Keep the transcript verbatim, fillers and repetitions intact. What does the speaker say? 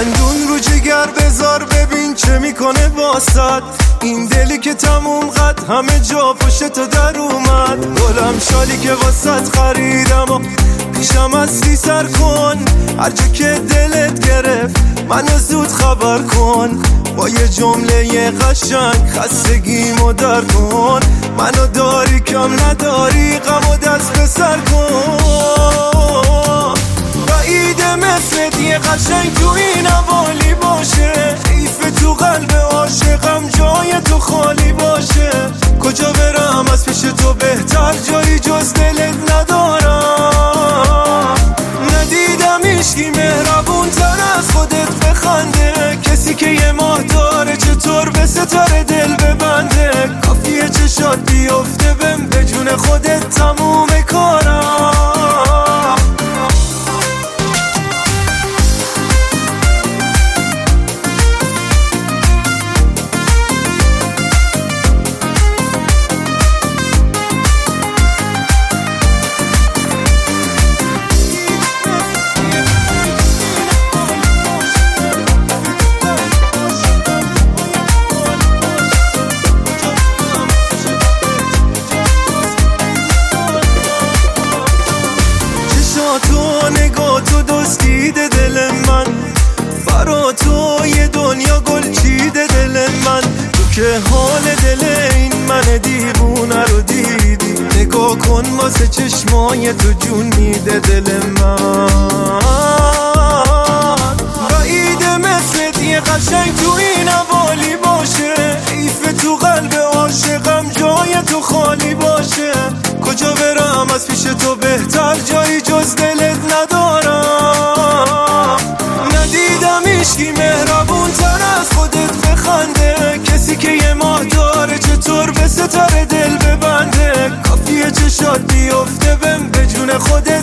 دندون رو جگر بذار ببین چه میکنه واسد. این دلی که تموم قد همه جا پشت تو در اومد. گلم شالی که واسد خریدم و پیشم اصلی سر کن. هر جا که دلت گرفت منو زود خبر کن. با یه جمله قشنگ خستگیمو در کن. منو داری کم نداری غمو دست به سر کن. بعیده مثل یه قشنگ تو این حوالی باشه. حیف تو قلب عاشقم جای تو خالی باشه. کجا برم از پیش تو بهتر جایی جز دلت ندارم. ندیدم هیچکی مهربون تر از خودت بخنده. کسی که یه ماه داره چطور به ستاره دل ببنده. کافیه چشات بیفته بهم به جون خودت تموم کارم. تو نگاه تو دستیده دل من. برا تو یه دنیا گل چیده دل من. تو که حال دل این من دیوونه رو دیدی. نگاه کن واسه چشمای تو جون میده دل من. بعیده مثل یه قشنگ تو این حوالی باشه. حیف تو قلب عاشقم جای تو خالی باشه. کجا برم از پیش تو بهتر جایی جز دلت ندارم. ندیدم هیچکی مهربون تر از خودت بخنده. کسی که یه ماه داره چطور به ستاره دل ببنده. کافیه چشات بیفته بهم به جون خودت